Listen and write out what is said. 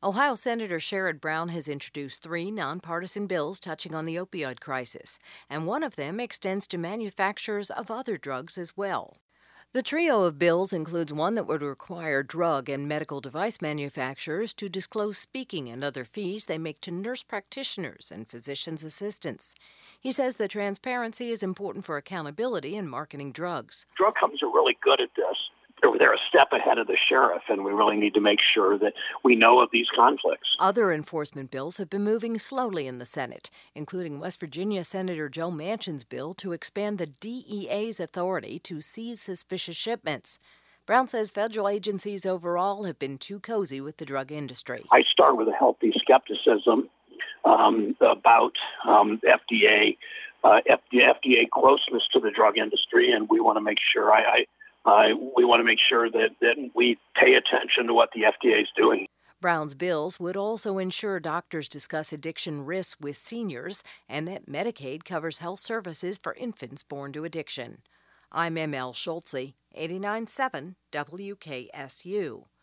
Ohio Senator Sherrod Brown has introduced 3 nonpartisan bills touching on the opioid crisis, and one of them extends to manufacturers of other drugs as well. The trio of bills includes one that would require drug and medical device manufacturers to disclose speaking and other fees they make to nurse practitioners and physicians' assistants. He says that transparency is important for accountability in marketing drugs. Drug companies are really good at this. They're a step ahead of the sheriff, and we really need to make sure that we know of these conflicts. Other enforcement bills have been moving slowly in the Senate, including West Virginia Senator Joe Manchin's bill to expand the DEA's authority to seize suspicious shipments. Brown says federal agencies overall have been too cozy with the drug industry. I start with a healthy skepticism about FDA closeness to the drug industry, and we want to make sure that we pay attention to what the FDA is doing. Brown's bills would also ensure doctors discuss addiction risks with seniors and that Medicaid covers health services for infants born to addiction. I'm M.L. Schultze, 89.7 WKSU.